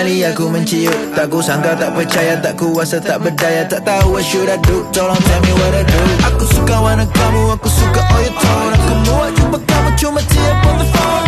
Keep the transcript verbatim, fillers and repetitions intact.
kali aku mencium. Tak ku sangka, tak percaya, tak kuasa, tak berdaya. Tak tahu what should I do, tolong tell me what I do. Aku suka warna kamu, aku suka all your tone. Aku muak jumpa kamu cuma tiap on the phone.